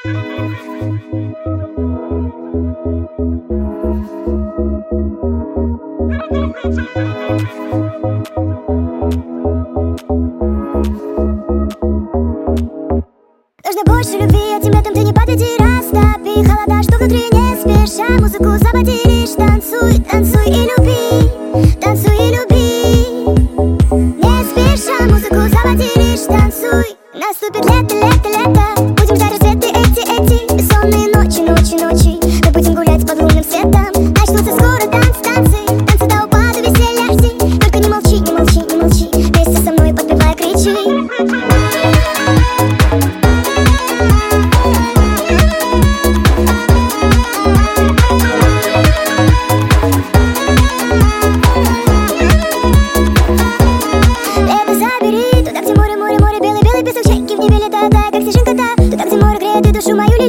Нужно больше любви, этим летом ты не подведи, растопи холода, что внутри, не спеша музыку заводи, лишь танцуй, танцуй и люби, танцуй и люби. Не спеша музыку заводи, лишь танцуй. Наступит лето, лето, лето, будем ждать рассветы эти бессонные ночи, ночи, ночи. Мы будем гулять под лунным светом, начнутся скоро танцы, танцы, танцы до упаду, веселья жди. Только не молчи, не молчи, не молчи, вместе со мной подпевай, кричи. Туда, где море греет и душу мою лелеет.